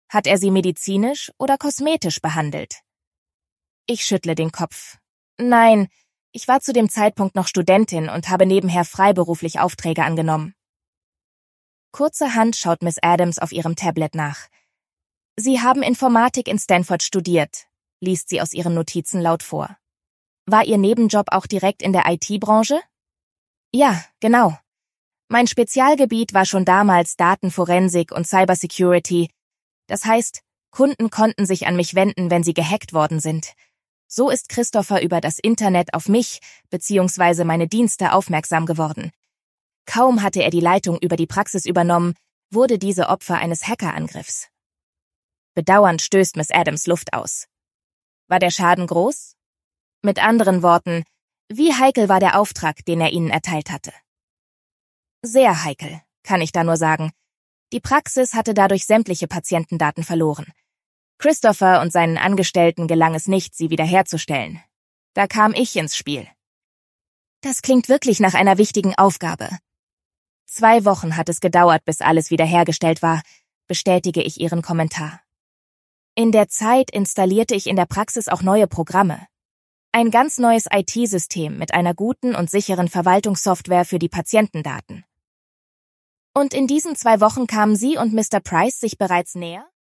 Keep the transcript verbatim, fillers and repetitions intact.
Hat er sie medizinisch oder kosmetisch behandelt? Ich schüttle den Kopf. Nein, ich war zu dem Zeitpunkt noch Studentin und habe nebenher freiberuflich Aufträge angenommen. Kurzerhand schaut Miss Adams auf ihrem Tablet nach. Sie haben Informatik in Stanford studiert, liest sie aus ihren Notizen laut vor. War Ihr Nebenjob auch direkt in der I T-Branche? Ja, genau. Mein Spezialgebiet war schon damals Datenforensik und Cybersecurity. Das heißt, Kunden konnten sich an mich wenden, wenn sie gehackt worden sind. So ist Christopher über das Internet auf mich bzw. meine Dienste aufmerksam geworden. Kaum hatte er die Leitung über die Praxis übernommen, wurde diese Opfer eines Hackerangriffs. Bedauernd stößt Miss Adams Luft aus. War der Schaden groß? Mit anderen Worten, wie heikel war der Auftrag, den er Ihnen erteilt hatte? Sehr heikel, kann ich da nur sagen. Die Praxis hatte dadurch sämtliche Patientendaten verloren. Christopher und seinen Angestellten gelang es nicht, sie wiederherzustellen. Da kam ich ins Spiel. Das klingt wirklich nach einer wichtigen Aufgabe. Zwei Wochen hat es gedauert, bis alles wiederhergestellt war, bestätige ich ihren Kommentar. In der Zeit installierte ich in der Praxis auch neue Programme. Ein ganz neues I T-System mit einer guten und sicheren Verwaltungssoftware für die Patientendaten. Und in diesen zwei Wochen kamen Sie und Mister Price sich bereits näher?